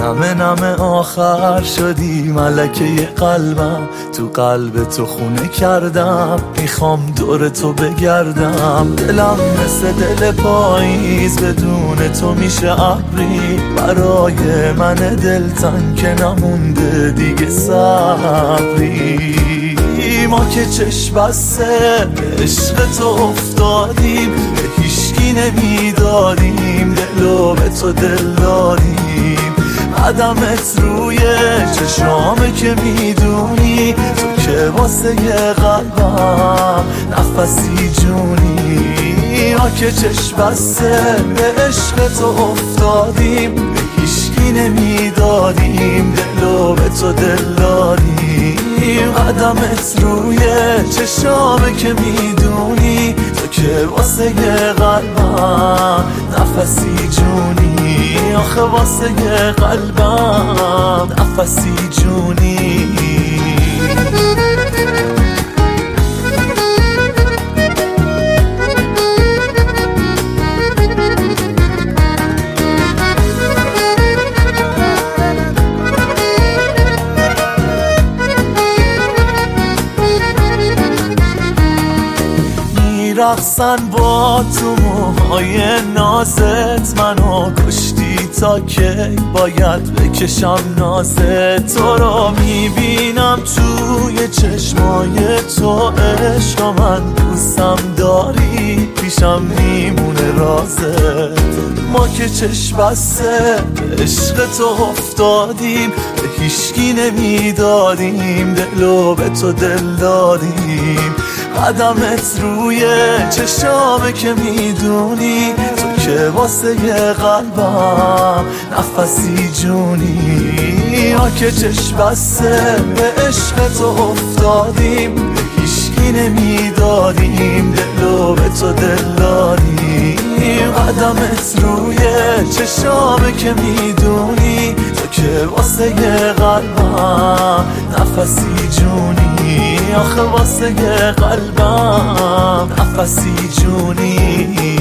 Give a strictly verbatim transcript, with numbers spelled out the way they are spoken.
نمه نمه آخر شدی ملکه قلبم، تو قلب تو خونه کردم، میخوام دور تو بگردم. دلم مثل دل پاییز بدون تو میشه ابری، برای من دلتنگ که نمونده دیگه صبری. ما که چشم بسته عشق تو افتادیم، به هیشکی نمیدادیم دلو به تو دل دادیم. قدمت روی چشامه که میدونی تو که واسه قلبم نفسی جونی. ما که چشم بسته به عشق تو افتادیم، به هیشکی نمیدادیم دلو به تو دل دادیم. قدمت روی چشامه که میدونی تو که واسه قلبم نفسی جونی. آخه واسه قلبم نفسی جونی. رقصن با تو موهای نازت، منو کشتی تا که باید بکشم نازت. تو رو میبینم توی چشمای تو عشق، من دوستم داری پیشم میمونه رازت. ما که چشم بسته به عشق تو افتادیم، به هیشکی نمیدادیم دلو به تو دل دادیم. قدمت روی چشامه که میدونی تو که واسه قلبم نفسی جونی. ما که چشم بسته به عشق تو افتادیم، به هیشکی نمیدادیم دلو به تو دل دادیم. قدمت روی چشامه که میدونی تو که واسه قلبم نفسی جونی. آخه واسه قلبم نفسی جونی.